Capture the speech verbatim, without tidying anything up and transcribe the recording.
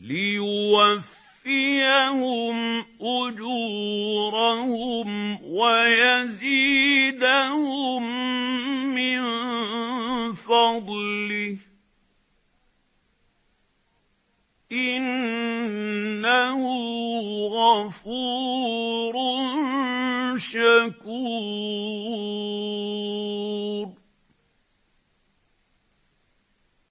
لِيُوَفِّيَهُمْ أُجُورَهُمْ وَيَزِيدَهُم مِّن فَضْلِهِ ۚ إِنَّهُ غَفُورٌ شَكُورٌ.